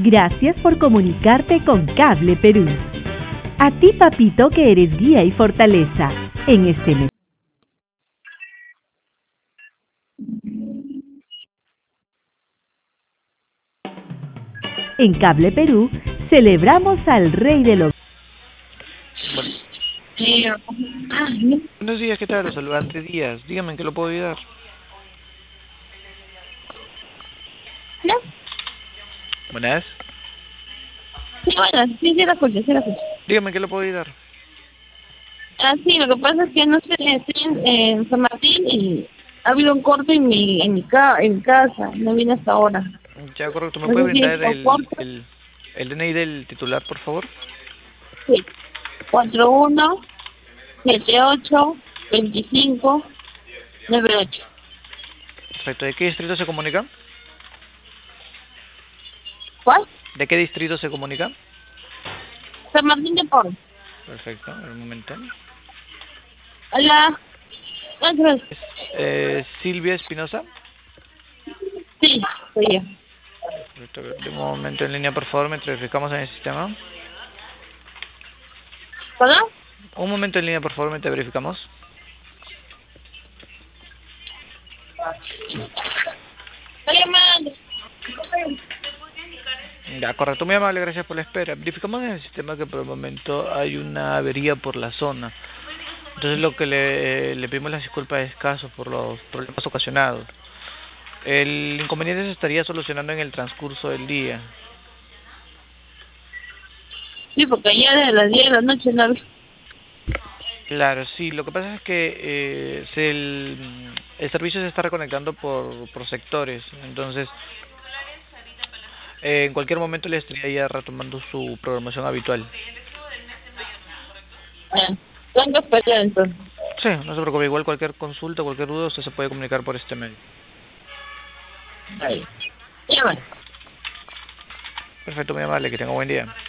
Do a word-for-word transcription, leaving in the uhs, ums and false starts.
Gracias por comunicarte con Cable Perú. A ti, papito, que eres guía y fortaleza en este mes. En Cable Perú celebramos al rey de los... Bueno, Sí. buenos días, ¿qué tal? Los saludantes Díaz. Dígame, ¿en qué lo puedo ayudar? ¿No? Buenas. Sí, bueno, sí, sí la escucho, sí la escucho. Dígame, ¿en qué lo puedo ayudar? Ah, sí, lo que pasa es que no sé, estoy en, en San Martín y ha habido un corte en mi, en mi, ca en mi casa, no vine hasta ahora. Ya, correcto. ¿Me No puede sé si es brindar por el, corte. el, el D N I del titular, por favor? Sí, cuatro uno siete ocho veinticinco nueve ocho. Perfecto. ¿De qué distrito se comunica? ¿Cuál? ¿De qué distrito se comunica? San Martín de Porres. Perfecto, un momento. Hola. Gracias. Es, eh, Silvia Espinosa. Sí, soy yo. Perfecto. De un momento en línea, por favor, mientras verificamos en el sistema. ¿Perdón? Un momento en línea, por favor, mientras verificamos. Estoy llamando. Ya, correcto, muy amable, gracias por la espera. Verificamos en el sistema que por el momento hay una avería por la zona. Entonces lo que le, le pedimos las disculpas es escaso por los problemas ocasionados. El inconveniente se estaría solucionando en el transcurso del día. Sí, porque ayer de las diez de la noche no había. Claro, sí, lo que pasa es que eh, se el, el servicio se está reconectando por, por sectores, entonces eh, en cualquier momento le estaría ya retomando su programación habitual. Ah, tengo que esperar entonces. Sí, no se preocupe, igual cualquier consulta, cualquier duda, usted se puede comunicar por este medio. Ahí. Ya, bueno. Perfecto, muy amable, que tenga buen día.